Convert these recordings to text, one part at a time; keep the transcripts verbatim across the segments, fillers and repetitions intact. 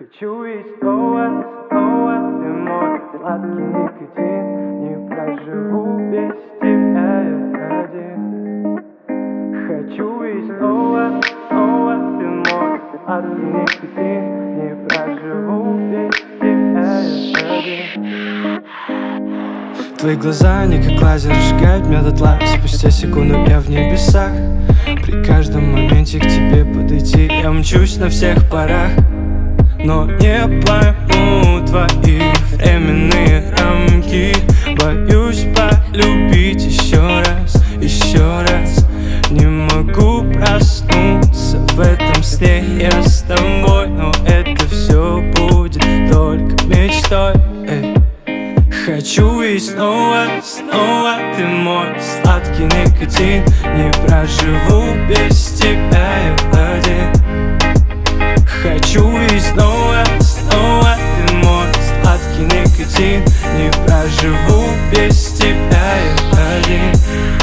Хочу и снова, снова ты мой сладкий никотин. Не проживу без тебя я один. Хочу и снова, снова ты мой сладкий никотин. Не проживу без тебя я один. Твои глаза, они как лазер, сжигают меня дотла. Спустя секунду я в небесах. При каждом моменте к тебе подойти я мчусь на всех парах. Но не пойму твои временные рамки. Боюсь полюбить еще раз, еще раз. Не могу проснуться в этом сне я с тобой. Но это все будет только мечтой. Эй. Хочу и снова, снова ты мой сладкий никотин. Не проживу без тебя я один. Хочу и снова, снова ты мой сладкий никотин. Не проживу без тебя я один.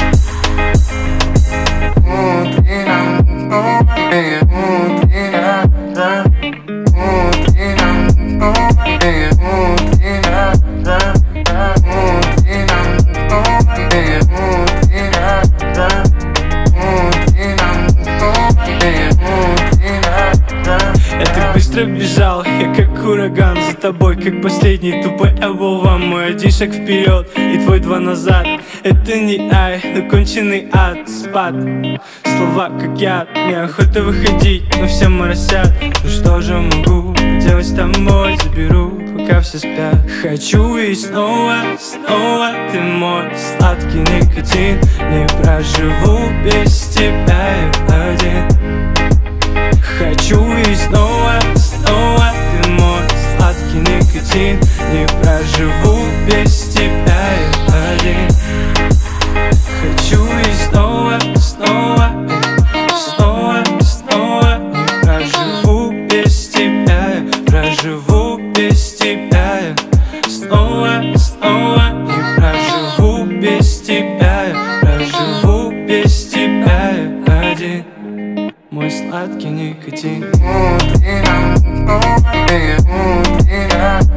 Быстро бежал, я как ураган за тобой, как последний тупой оболван. Мой один шаг вперед и твой два назад. Это не ай, но конченый ад, спад. Слова как яд, неохота выходить, но все моросят. Ну что же могу делать с тобой, заберу, пока все спят. Хочу и снова, снова ты мой сладкий никотин. Не проживу без тебя я один. Хочу и снова, снова ты мой сладкий никотин. Не проживу без тебя я один. Хочу и снова, снова, снова, снова. Не проживу без тебя я проживу без тебя я. Снова, снова. Не проживу без тебя я проживу без тебя я один. Мой сладкий никотин.